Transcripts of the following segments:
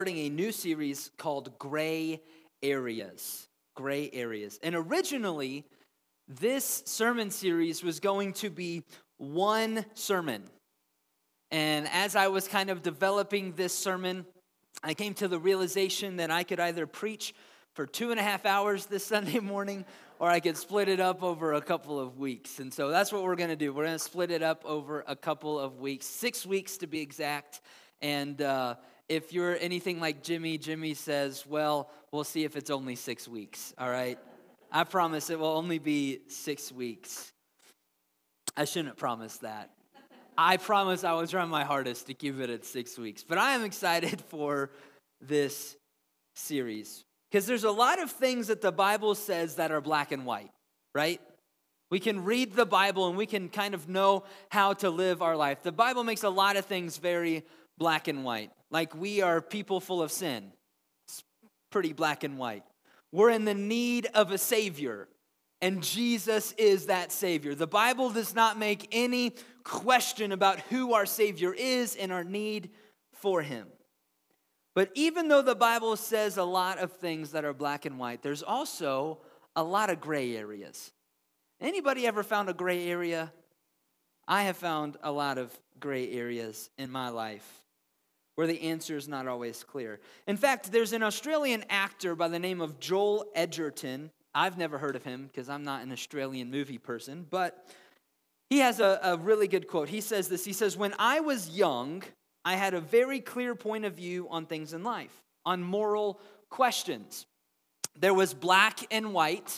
A new series called Gray Areas. Gray Areas. And originally, this sermon series was going to be one sermon. And as I was kind of developing this sermon, I came to the realization that I could either preach for 2.5 hours this Sunday morning, or I could split it up over a couple of weeks. And so that's what we're going to do. We're going to split it up over a couple of weeks, 6 weeks to be exact. And if you're anything like Jimmy says, well, we'll see if it's only 6 weeks, all right? I promise it will only be 6 weeks. I shouldn't promise that. I promise I will try my hardest to keep it at 6 weeks. But I am excited for this series because there's a lot of things that the Bible says that are black and white, right? We can read the Bible and we can kind of know how to live our life. The Bible makes a lot of things very black and white. Like we are people full of sin. It's pretty black and white. We're in the need of a Savior, and Jesus is that Savior. The Bible does not make any question about who our Savior is and our need for Him. But even though the Bible says a lot of things that are black and white, there's also a lot of gray areas. Anybody ever found a gray area? I have found a lot of gray areas in my life where the answer is not always clear. In fact, there's an Australian actor by the name of Joel Edgerton. I've never heard of him because I'm not an Australian movie person, but he has a really good quote. He says this, he says, "When I was young, I had a very clear point of view on things in life, on moral questions. There was black and white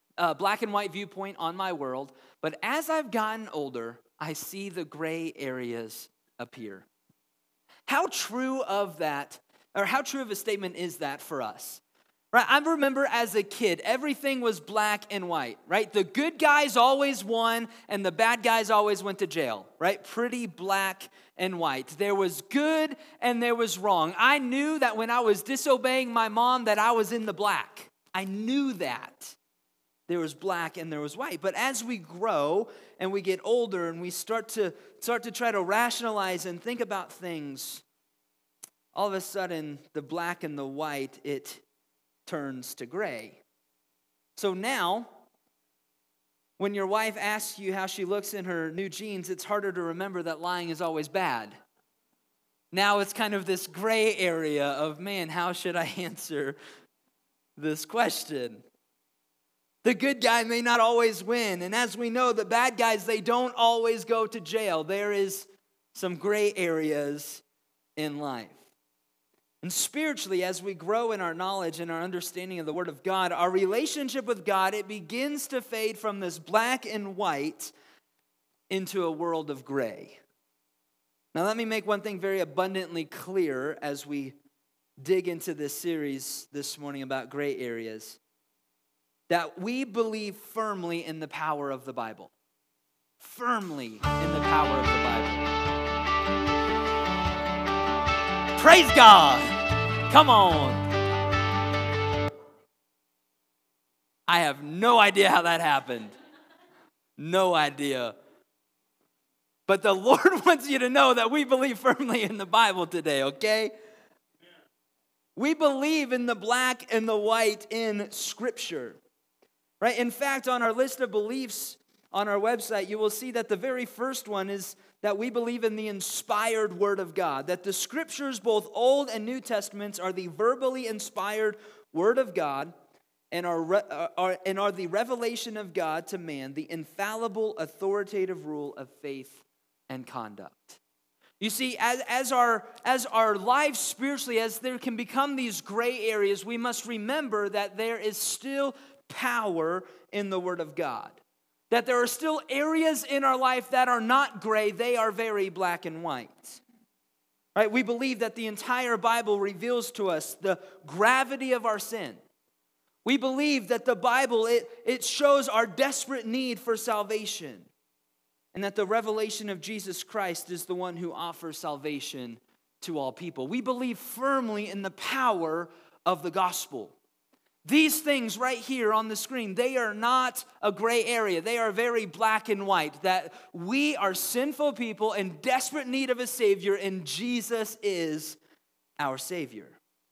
viewpoint on my world, but as I've gotten older, I see the gray areas appear." How true of that, or how true of a statement is that for us? Right? I remember as a kid, everything was black and white, right? The good guys always won and the bad guys always went to jail, right? Pretty black and white. There was good and there was wrong. I knew that when I was disobeying my mom that I was in the black. I knew that. There was black and there was white. But as we grow and we get older and we start to try to rationalize and think about things, all of a sudden the black and the white, it turns to gray. So now, when your wife asks you how she looks in her new jeans, it's harder to remember that lying is always bad. Now it's kind of this gray area of, man, how should I answer this question? The good guy may not always win. And as we know, the bad guys, they don't always go to jail. There is some gray areas in life. And spiritually, as we grow in our knowledge and our understanding of the Word of God, our relationship with God, it begins to fade from this black and white into a world of gray. Now, let me make one thing very abundantly clear as we dig into this series this morning about gray areas. That we believe firmly in the power of the Bible. Firmly in the power of the Bible. Praise God! Come on! I have no idea how that happened. No idea. But the Lord wants you to know that we believe firmly in the Bible today, okay? We believe in the black and the white in Scripture. Right? In fact, on our list of beliefs on our website, you will see that the very first one is that we believe in the inspired Word of God, that the Scriptures, both Old and New Testaments, are the verbally inspired Word of God and are the revelation of God to man, the infallible, authoritative rule of faith and conduct. You see, as our lives spiritually, as there can become these gray areas, we must remember that there is still power in the Word of God. That there are still areas in our life that are not gray, they are very black and white. Right? We believe that the entire Bible reveals to us the gravity of our sin. We believe that the Bible, it shows our desperate need for salvation. And that the revelation of Jesus Christ is the one who offers salvation to all people. We believe firmly in the power of the gospel. These things right here on the screen, they are not a gray area. They are very black and white. That we are sinful people in desperate need of a Savior, and Jesus is our Savior.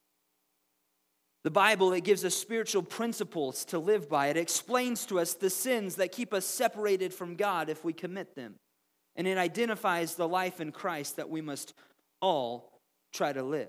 The Bible, it gives us spiritual principles to live by. It explains to us the sins that keep us separated from God if we commit them. And it identifies the life in Christ that we must all try to live.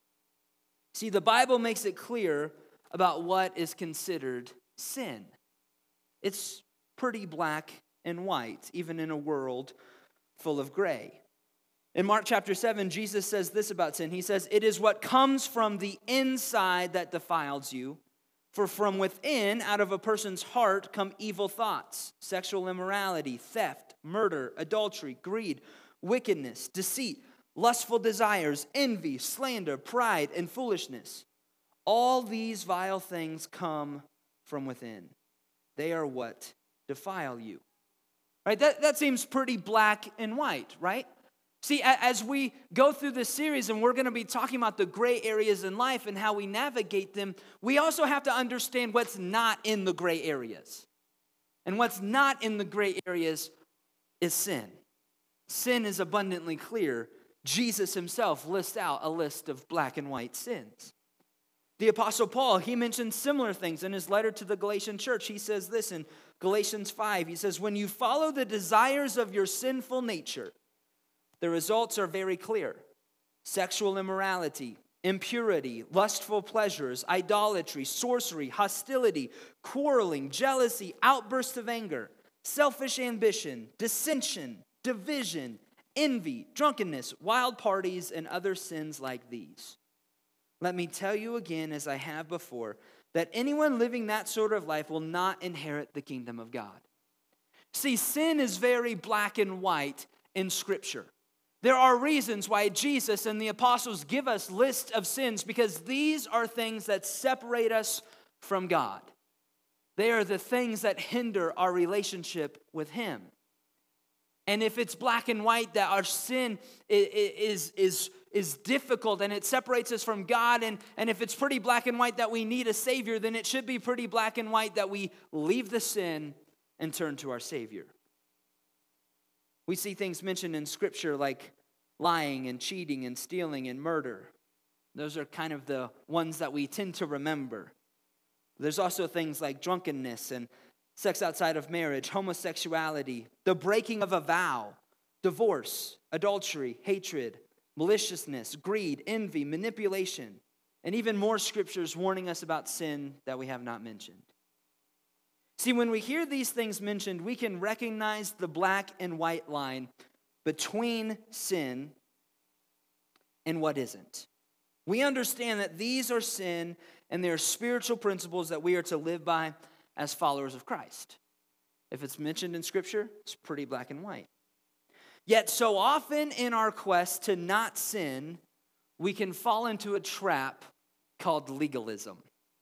See, the Bible makes it clear about what is considered sin. It's pretty black and white, even in a world full of gray. In Mark chapter 7, Jesus says this about sin. He says, "It is what comes from the inside that defiles you. For from within, out of a person's heart, come evil thoughts, sexual immorality, theft, murder, adultery, greed, wickedness, deceit, lustful desires, envy, slander, pride, and foolishness. All these vile things come from within. They are what defile you." Right? That seems pretty black and white, right? See, as we go through this series and we're going to be talking about the gray areas in life and how we navigate them, we also have to understand what's not in the gray areas. And what's not in the gray areas is sin. Sin is abundantly clear. Jesus himself lists out a list of black and white sins. The Apostle Paul, he mentions similar things in his letter to the Galatian church. He says this in Galatians 5. He says, "When you follow the desires of your sinful nature, the results are very clear. Sexual immorality, impurity, lustful pleasures, idolatry, sorcery, hostility, quarreling, jealousy, outbursts of anger, selfish ambition, dissension, division, envy, drunkenness, wild parties, and other sins like these. Let me tell you again, as I have before, that anyone living that sort of life will not inherit the kingdom of God." See, sin is very black and white in Scripture. There are reasons why Jesus and the apostles give us lists of sins, because these are things that separate us from God. They are the things that hinder our relationship with Him. And if it's black and white that our sin is difficult and it separates us from God, and if it's pretty black and white that we need a Savior, then it should be pretty black and white that we leave the sin and turn to our Savior. We see things mentioned in Scripture like lying and cheating and stealing and murder. Those are kind of the ones that we tend to remember. There's also things like drunkenness and sex outside of marriage, homosexuality, the breaking of a vow, divorce, adultery, hatred, maliciousness, greed, envy, manipulation, and even more scriptures warning us about sin that we have not mentioned. See, when we hear these things mentioned, we can recognize the black and white line between sin and what isn't. We understand that these are sin and they are spiritual principles that we are to live by as followers of Christ. If it's mentioned in Scripture, it's pretty black and white. Yet so often in our quest to not sin, we can fall into a trap called legalism.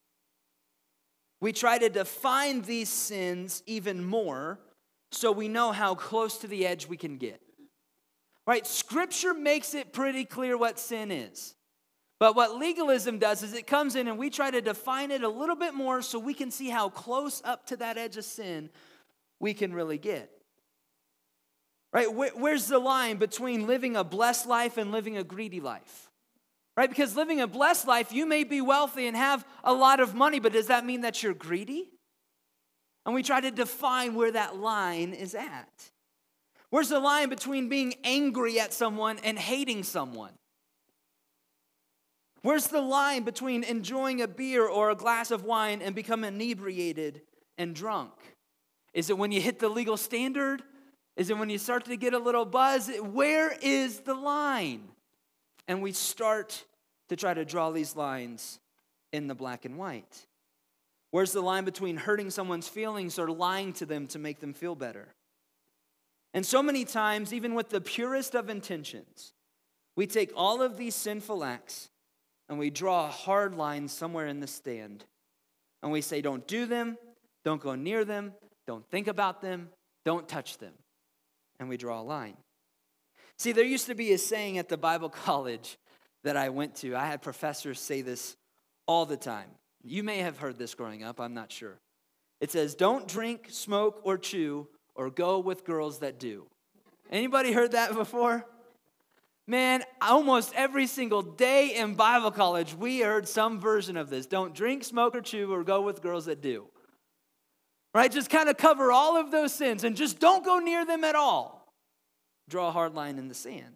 We try to define these sins even more so we know how close to the edge we can get. Right? Scripture makes it pretty clear what sin is. But what legalism does is it comes in and we try to define it a little bit more so we can see how close up to that edge of sin we can really get. Right? Where's the line between living a blessed life and living a greedy life? Right? Because living a blessed life, you may be wealthy and have a lot of money, but does that mean that you're greedy? And we try to define where that line is at. Where's the line between being angry at someone and hating someone? Where's the line between enjoying a beer or a glass of wine and become inebriated and drunk? Is it when you hit the legal standard? Is it when you start to get a little buzz? Where is the line? And we start to try to draw these lines in the black and white. Where's the line between hurting someone's feelings or lying to them to make them feel better? And so many times, even with the purest of intentions, we take all of these sinful acts and we draw a hard line somewhere in the stand. And we say, don't do them, don't go near them, don't think about them, don't touch them. And we draw a line. See, there used to be a saying at the Bible college that I went to. I had professors say this all the time. You may have heard this growing up, I'm not sure. It says, don't drink, smoke, or chew, or go with girls that do. Anybody heard that before? Man, almost every single day in Bible college, we heard some version of this. Don't drink, smoke, or chew, or go with girls that do. Right? Just kind of cover all of those sins and just don't go near them at all. Draw a hard line in the sand.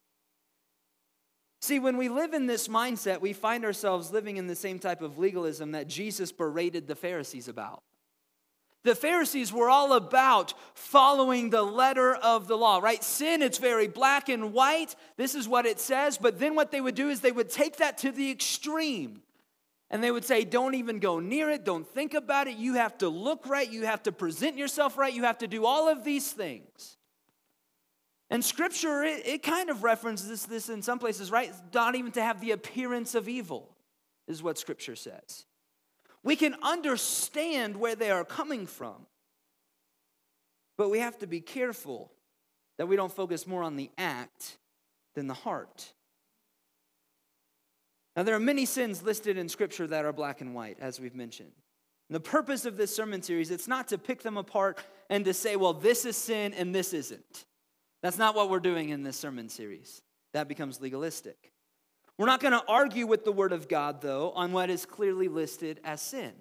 See, when we live in this mindset, we find ourselves living in the same type of legalism that Jesus berated the Pharisees about. The Pharisees were all about following the letter of the law, right? Sin, it's very black and white. This is what it says. But then what they would do is they would take that to the extreme. And they would say, don't even go near it. Don't think about it. You have to look right. You have to present yourself right. You have to do all of these things. And Scripture, it kind of references this in some places, right? Not even to have the appearance of evil is what Scripture says. We can understand where they are coming from. But we have to be careful that we don't focus more on the act than the heart. Now, there are many sins listed in Scripture that are black and white, as we've mentioned. And the purpose of this sermon series, it's not to pick them apart and to say, well, this is sin and this isn't. That's not what we're doing in this sermon series. That becomes legalistic. We're not going to argue with the Word of God, though, on what is clearly listed as sin.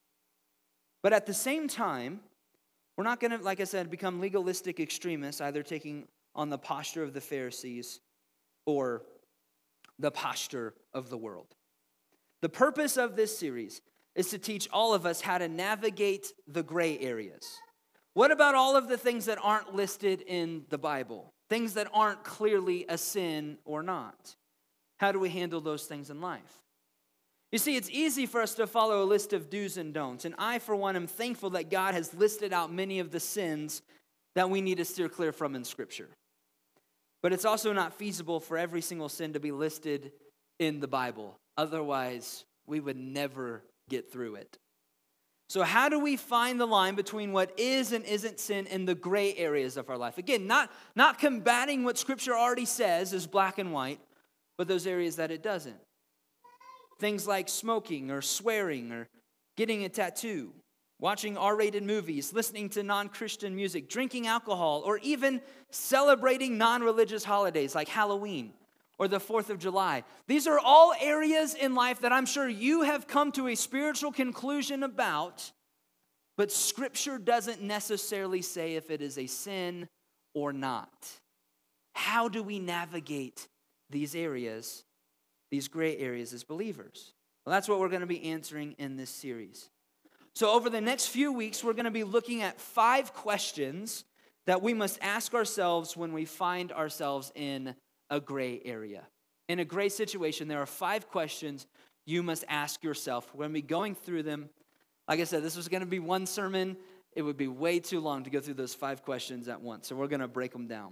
But at the same time, we're not going to, like I said, become legalistic extremists, either taking on the posture of the Pharisees or the posture of the world. The purpose of this series is to teach all of us how to navigate the gray areas. What about all of the things that aren't listed in the Bible? Things that aren't clearly a sin or not? How do we handle those things in life? You see, it's easy for us to follow a list of do's and don'ts. And I, for one, am thankful that God has listed out many of the sins that we need to steer clear from in Scripture. But it's also not feasible for every single sin to be listed in the Bible. Otherwise, we would never get through it. So how do we find the line between what is and isn't sin in the gray areas of our life? Again, not combating what Scripture already says is black and white, but those areas that it doesn't. Things like smoking or swearing or getting a tattoo, watching R-rated movies, listening to non-Christian music, drinking alcohol, or even celebrating non-religious holidays like Halloween or the 4th of July. These are all areas in life that I'm sure you have come to a spiritual conclusion about, but Scripture doesn't necessarily say if it is a sin or not. How do we navigate these areas, these gray areas as believers? Well, that's what we're going to be answering in this series. So over the next few weeks, we're going to be looking at 5 questions that we must ask ourselves when we find ourselves in a gray area. In a gray situation, there are 5 questions you must ask yourself. We're going to be going through them. Like I said, this was going to be one sermon. It would be way too long to go through those 5 questions at once, so we're going to break them down.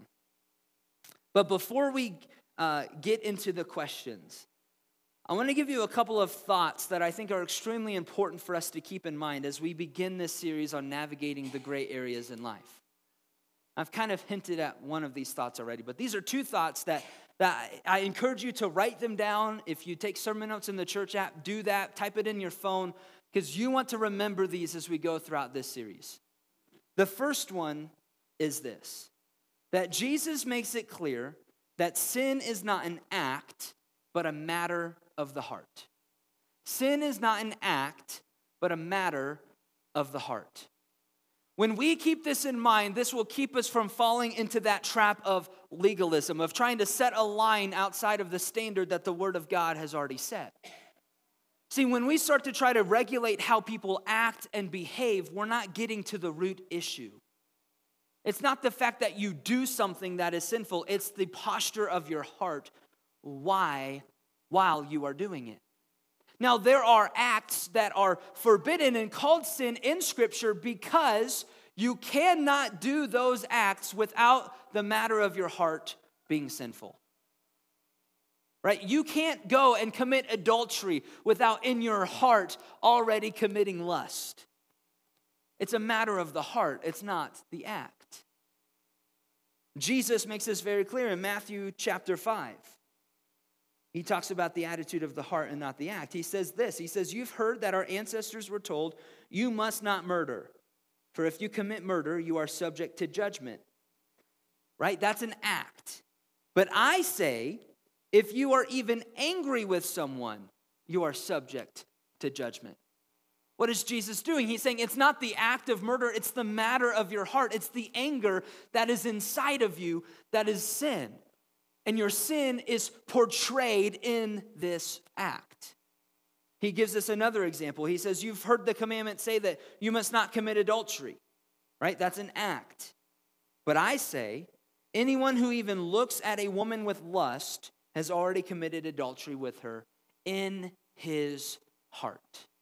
But before we get into the questions, I want to give you a couple of thoughts that I think are extremely important for us to keep in mind as we begin this series on navigating the gray areas in life. I've kind of hinted at one of these thoughts already, but these are 2 thoughts that I encourage you to write them down. If you take sermon notes in the church app, do that. Type it in your phone because you want to remember these as we go throughout this series. The first one is this, that Jesus makes it clear that sin is not an act, but a matter of the heart. Sin is not an act, but a matter of the heart. When we keep this in mind, this will keep us from falling into that trap of legalism, of trying to set a line outside of the standard that the Word of God has already set. See, when we start to try to regulate how people act and behave, we're not getting to the root issue. It's not the fact that you do something that is sinful. It's the posture of your heart while you are doing it. Now, there are acts that are forbidden and called sin in Scripture because you cannot do those acts without the matter of your heart being sinful. Right? You can't go and commit adultery without in your heart already committing lust. It's a matter of the heart. It's not the act. Jesus makes this very clear in Matthew chapter 5. He talks about the attitude of the heart and not the act. He says this, he says, "You've heard that our ancestors were told, you must not murder. For if you commit murder, you are subject to judgment." Right? That's an act. But I say, if you are even angry with someone, you are subject to judgment. What is Jesus doing? He's saying it's not the act of murder, it's the matter of your heart. It's the anger that is inside of you that is sin. And your sin is portrayed in this act. He gives us another example. He says, you've heard the commandment say that you must not commit adultery, right? That's an act. But I say, anyone who even looks at a woman with lust has already committed adultery with her in his heart.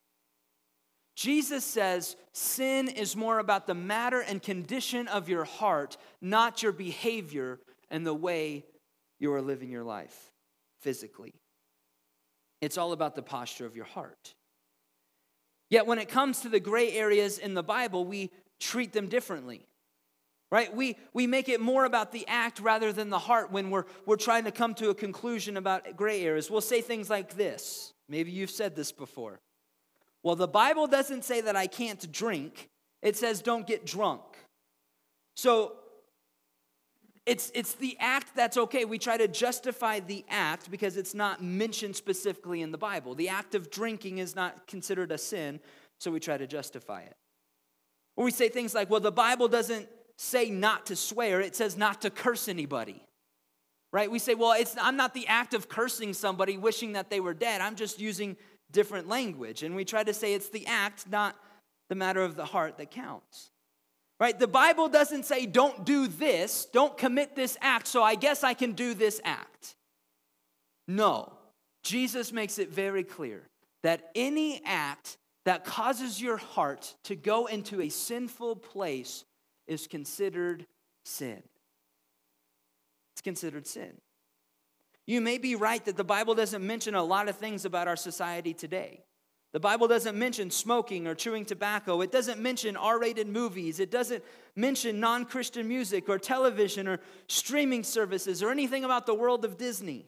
Jesus says sin is more about the matter and condition of your heart, not your behavior and the way you are living your life physically. It's all about the posture of your heart. Yet when it comes to the gray areas in the Bible, we treat them differently. Right? We make it more about the act rather than the heart when we're trying to come to a conclusion about gray areas. We'll say things like this. Maybe you've said this before. Well, the Bible doesn't say that I can't drink. It says don't get drunk. So it's the act that's okay. We try to justify the act because it's not mentioned specifically in the Bible. The act of drinking is not considered a sin, so we try to justify it. Or we say things like, well, the Bible doesn't say not to swear, it says not to curse anybody. Right? We say, well, I'm not the act of cursing somebody, wishing that they were dead. I'm just using different language. And we try to say it's the act, not the matter of the heart that counts. Right? The Bible doesn't say don't do this, don't commit this act, so I guess I can do this act. No. Jesus makes it very clear that any act that causes your heart to go into a sinful place is considered sin. It's considered sin. You may be right that the Bible doesn't mention a lot of things about our society today. The Bible doesn't mention smoking or chewing tobacco. It doesn't mention R-rated movies. It doesn't mention non-Christian music or television or streaming services or anything about the world of Disney.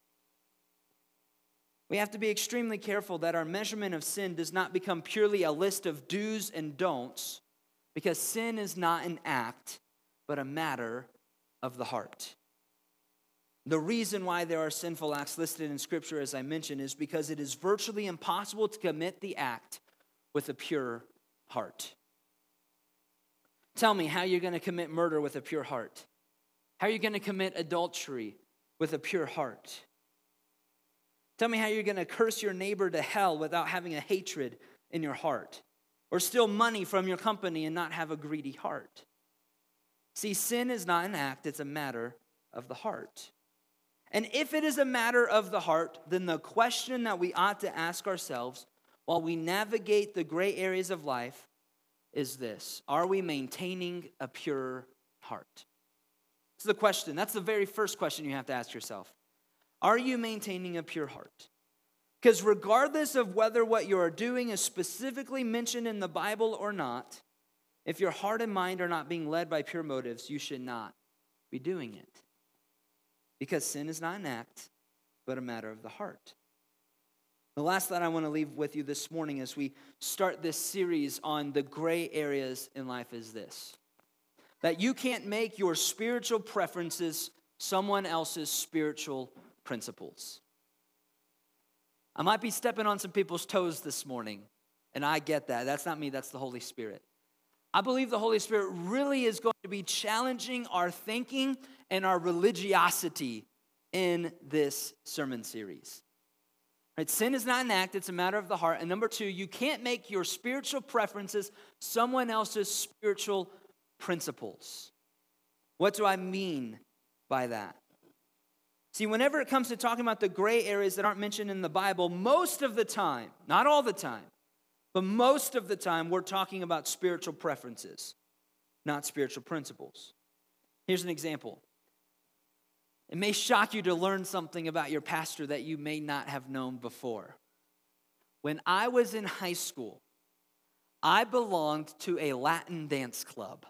We have to be extremely careful that our measurement of sin does not become purely a list of do's and don'ts, because sin is not an act, but a matter of the heart. The reason why there are sinful acts listed in Scripture, as I mentioned, is because it is virtually impossible to commit the act with a pure heart. Tell me how you're going to commit murder with a pure heart. How are you going to commit adultery with a pure heart? Tell me how you're going to curse your neighbor to hell without having a hatred in your heart. Or steal money from your company and not have a greedy heart. See, sin is not an act, it's a matter of the heart. And if it is a matter of the heart, then the question that we ought to ask ourselves while we navigate the gray areas of life is this: are we maintaining a pure heart? That's the question. That's the very first question you have to ask yourself. Are you maintaining a pure heart? Because regardless of whether what you are doing is specifically mentioned in the Bible or not, if your heart and mind are not being led by pure motives, you should not be doing it. Because sin is not an act, but a matter of the heart. The last thought I want to leave with you this morning as we start this series on the gray areas in life is this: that you can't make your spiritual preferences someone else's spiritual principles. I might be stepping on some people's toes this morning, and I get that. That's not me, that's the Holy Spirit. I believe the Holy Spirit really is going to be challenging our thinking and our religiosity in this sermon series. Right? Sin is not an act, it's a matter of the heart. And number two, you can't make your spiritual preferences someone else's spiritual principles. What do I mean by that? See, whenever it comes to talking about the gray areas that aren't mentioned in the Bible, most of the time, not all the time, but most of the time, we're talking about spiritual preferences, not spiritual principles. Here's an example. It may shock you to learn something about your pastor that you may not have known before. When I was in high school, I belonged to a Latin dance club.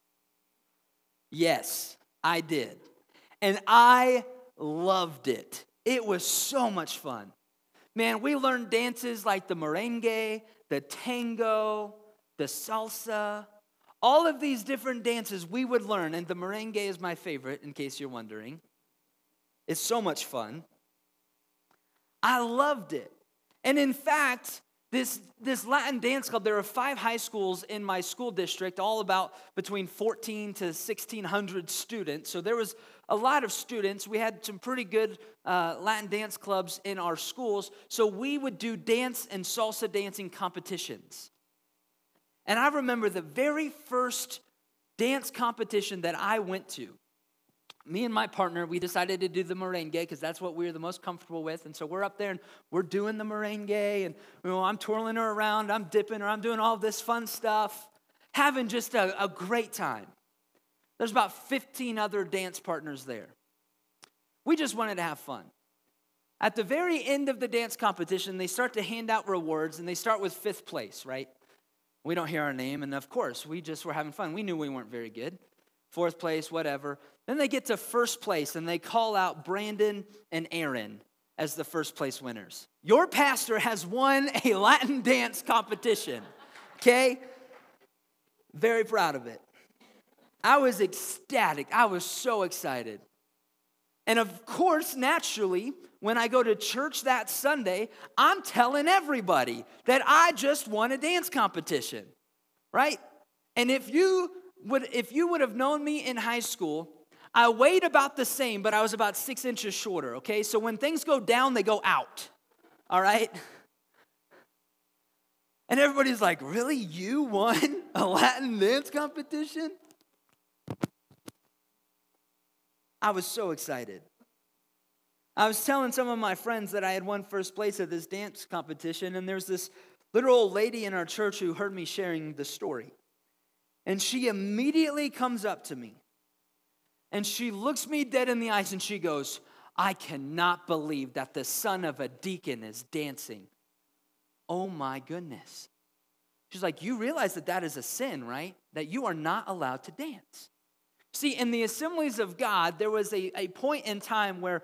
Yes, I did. And I loved it. It was so much fun. Man, we learned dances like the merengue, the tango, the salsa, all of these different dances we would learn, and the merengue is my favorite, in case you're wondering. It's so much fun. I loved it. And in fact, this Latin dance club, there are 5 high schools in my school district, all about between 14 to 1,600 students. So there was a lot of students. We had some pretty good Latin dance clubs in our schools. So we would do dance and salsa dancing competitions. And I remember the very first dance competition that I went to. Me and my partner, we decided to do the merengue because that's what we were the most comfortable with. And so we're up there and we're doing the merengue, and I'm twirling her around, I'm dipping her, I'm doing all this fun stuff, having just a great time. There's about 15 other dance partners there. We just wanted to have fun. At the very end of the dance competition, they start to hand out rewards, and they start with 5th place, right? We don't hear our name, and of course, we just were having fun. We knew we weren't very good. 4th place, whatever. Then they get to 1st place, and they call out Brandon and Aaron as the 1st place winners. Your pastor has won a Latin dance competition, okay? Very proud of it. I was ecstatic. I was so excited. And of course, naturally, when I go to church that Sunday, I'm telling everybody that I just won a dance competition, right? And if you would have known me in high school, I weighed about the same, but I was about 6 inches shorter, okay? So when things go down, they go out, all right? And everybody's like, really? You won a Latin dance competition? I was so excited. I was telling some of my friends that I had won 1st place at this dance competition, and there's this little old lady in our church who heard me sharing the story. And she immediately comes up to me, and she looks me dead in the eyes, and she goes, I cannot believe that the son of a deacon is dancing. Oh my goodness. She's like, you realize that that is a sin, right? That you are not allowed to dance. See, in the Assemblies of God, there was a point in time where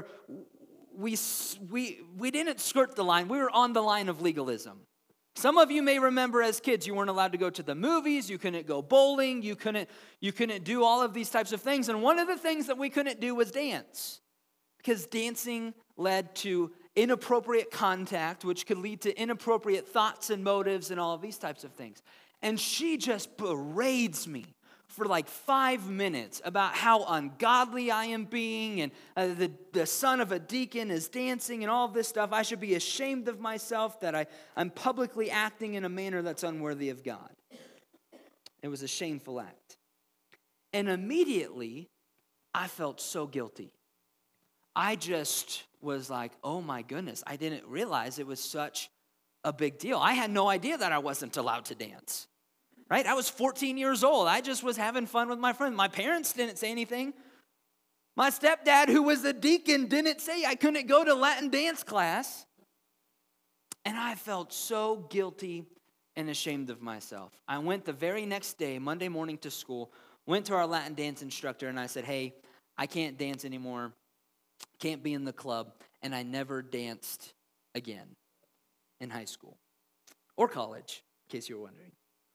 we didn't skirt the line. We were on the line of legalism. Some of you may remember as kids, you weren't allowed to go to the movies, you couldn't go bowling, you couldn't do all of these types of things. And one of the things that we couldn't do was dance, because dancing led to inappropriate contact, which could lead to inappropriate thoughts and motives and all of these types of things. And she just berates me for like 5 minutes about how ungodly I am being, and the son of a deacon is dancing and all of this stuff. I should be ashamed of myself that I'm publicly acting in a manner that's unworthy of God. It was a shameful act. And immediately, I felt so guilty. I just was like, oh my goodness, I didn't realize it was such a big deal. I had no idea that I wasn't allowed to dance. Right? I was 14 years old. I just was having fun with my friends. My parents didn't say anything. My stepdad, who was a deacon, didn't say I couldn't go to Latin dance class. And I felt so guilty and ashamed of myself. I went the very next day, Monday morning, to school, went to our Latin dance instructor, and I said, hey, I can't dance anymore, can't be in the club. And I never danced again in high school or college, in case you were wondering.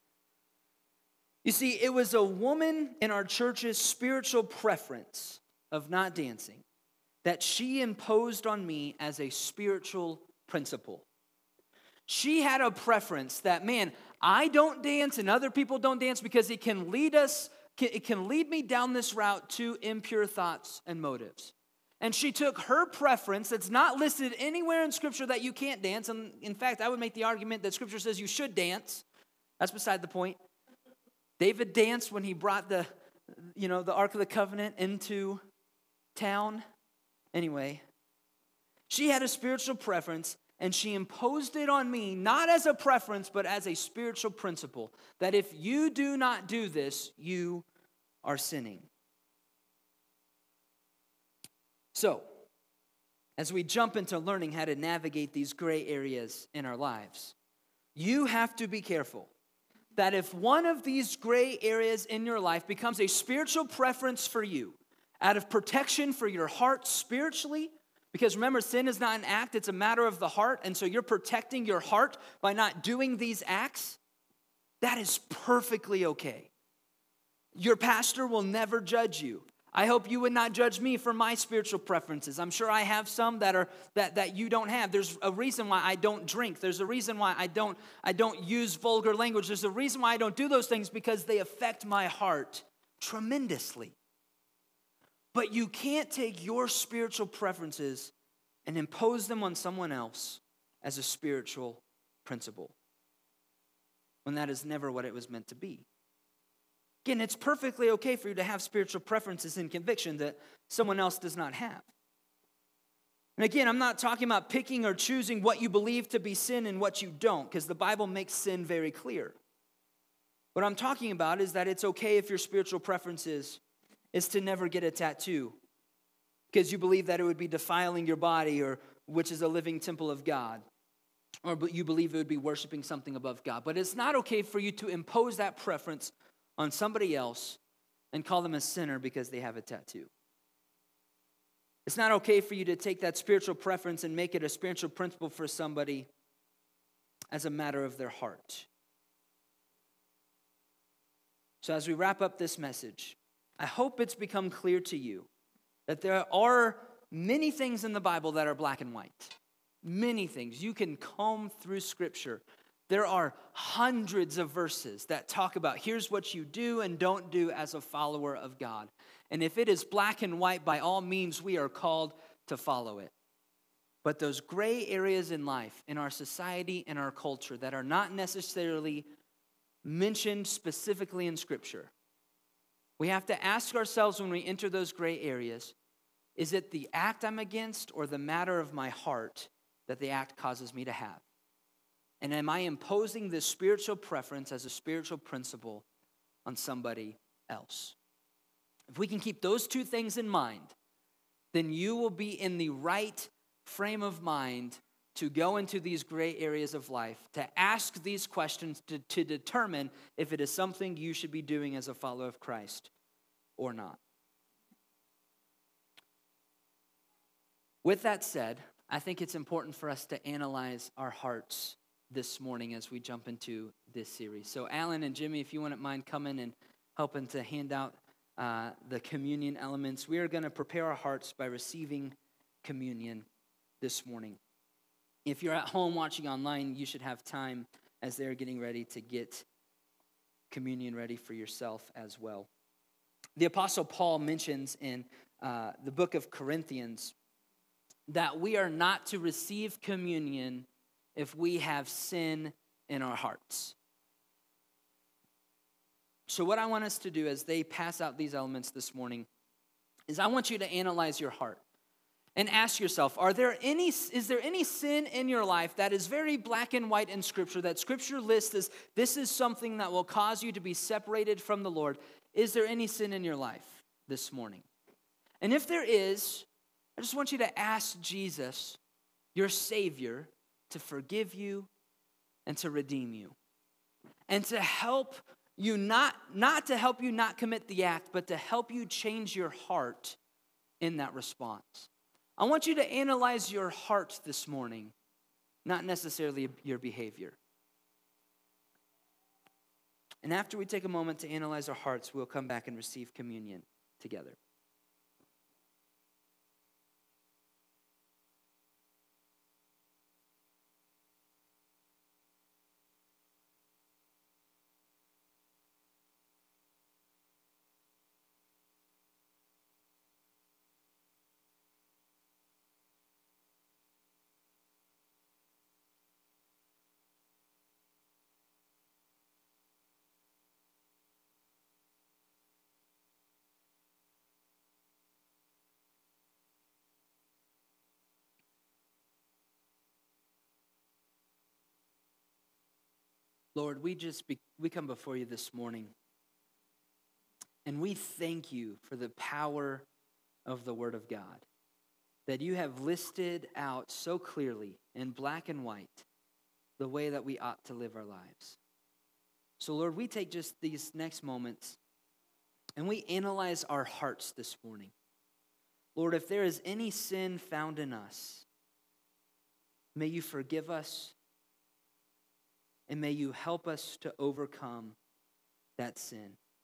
You see, it was a woman in our church's spiritual preference of not dancing that she imposed on me as a spiritual principle. She had a preference that, man, I don't dance and other people don't dance because it can lead me down this route to impure thoughts and motives. And she took her preference that's not listed anywhere in Scripture that you can't dance. And in fact, I would make the argument that Scripture says you should dance. That's beside the point. David danced when he brought the Ark of the Covenant into town. Anyway, she had a spiritual preference, and she imposed it on me, not as a preference, but as a spiritual principle, that if you do not do this, you are sinning. So, as we jump into learning how to navigate these gray areas in our lives, you have to be careful that if one of these gray areas in your life becomes a spiritual preference for you, out of protection for your heart spiritually, because remember, sin is not an act, it's a matter of the heart, and so you're protecting your heart by not doing these acts, that is perfectly okay. Your pastor will never judge you. I hope you would not judge me for my spiritual preferences. I'm sure I have some that you don't have. There's a reason why I don't drink. There's a reason why I don't use vulgar language. There's a reason why I don't do those things, because they affect my heart tremendously. But you can't take your spiritual preferences and impose them on someone else as a spiritual principle, when that is never what it was meant to be. Again, it's perfectly okay for you to have spiritual preferences and conviction that someone else does not have. And again, I'm not talking about picking or choosing what you believe to be sin and what you don't, because the Bible makes sin very clear. What I'm talking about is that it's okay if your spiritual preference is to never get a tattoo, because you believe that it would be defiling your body, or which is a living temple of God, or you believe it would be worshiping something above God. But it's not okay for you to impose that preference on somebody else and call them a sinner because they have a tattoo. It's not okay for you to take that spiritual preference and make it a spiritual principle for somebody as a matter of their heart. So as we wrap up this message, I hope it's become clear to you that there are many things in the Bible that are black and white. Many things. You can comb through Scripture. There are hundreds of verses that talk about here's what you do and don't do as a follower of God. And if it is black and white, by all means, we are called to follow it. But those gray areas in life, in our society, in our culture, that are not necessarily mentioned specifically in Scripture, we have to ask ourselves when we enter those gray areas, is it the act I'm against or the matter of my heart that the act causes me to have? And am I imposing this spiritual preference as a spiritual principle on somebody else? If we can keep those two things in mind, then you will be in the right frame of mind to go into these gray areas of life, to ask these questions, to determine if it is something you should be doing as a follower of Christ or not. With that said, I think it's important for us to analyze our hearts this morning as we jump into this series. So Alan and Jimmy, if you wouldn't mind coming and helping to hand out the communion elements, we are going to prepare our hearts by receiving communion this morning. If you're at home watching online, you should have time as they're getting ready to get communion ready for yourself as well. The Apostle Paul mentions in the book of Corinthians that we are not to receive communion if we have sin in our hearts. So what I want us to do as they pass out these elements this morning is I want you to analyze your heart and ask yourself, is there any sin in your life that is very black and white in Scripture, that Scripture lists as this is something that will cause you to be separated from the Lord? Is there any sin in your life this morning? And if there is, I just want you to ask Jesus, your Savior, to forgive you and to redeem you. And to help you not to help you not commit the act, but to help you change your heart in that response. I want you to analyze your heart this morning, not necessarily your behavior. And after we take a moment to analyze our hearts, we'll come back and receive communion together. Lord, we come before you this morning, and we thank you for the power of the Word of God, that you have listed out so clearly in black and white the way that we ought to live our lives. So Lord, we take just these next moments and we analyze our hearts this morning. Lord, if there is any sin found in us, may you forgive us. And may you help us to overcome that sin.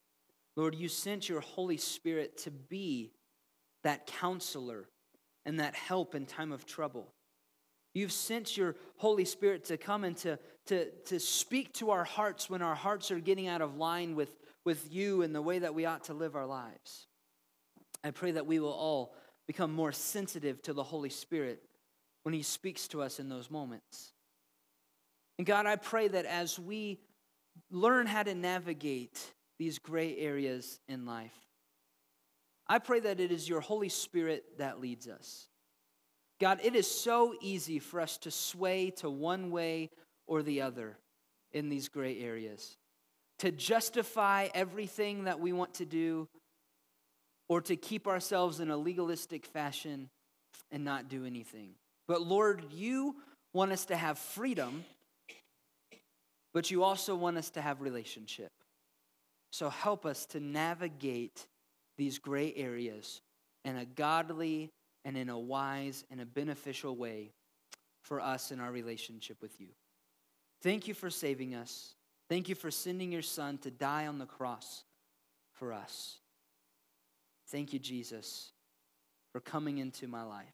Lord, you sent your Holy Spirit to be that counselor and that help in time of trouble. You've sent your Holy Spirit to come and to speak to our hearts when our hearts are getting out of line with you and the way that we ought to live our lives. I pray that we will all become more sensitive to the Holy Spirit when he speaks to us in those moments. And God, I pray that as we learn how to navigate these gray areas in life, I pray that it is your Holy Spirit that leads us. God, it is so easy for us to sway to one way or the other in these gray areas, to justify everything that we want to do, or to keep ourselves in a legalistic fashion and not do anything. But Lord, you want us to have freedom, but you also want us to have relationship. So help us to navigate these gray areas in a godly and in a wise and a beneficial way for us in our relationship with you. Thank you for saving us. Thank you for sending your Son to die on the cross for us. Thank you, Jesus, for coming into my life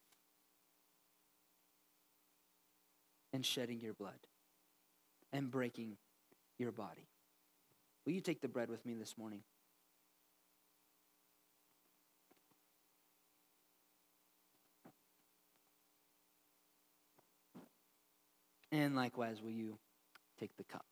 and shedding your blood and breaking your body. Will you take the bread with me this morning? And likewise, will you take the cup?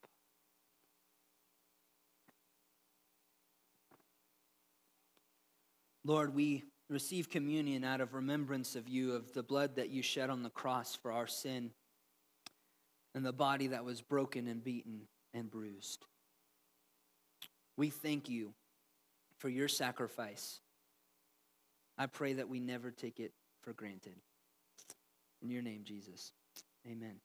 Lord, we receive communion out of remembrance of you, of the blood that you shed on the cross for our sin, and the body that was broken and beaten and bruised. We thank you for your sacrifice. I pray that we never take it for granted. In your name, Jesus, amen.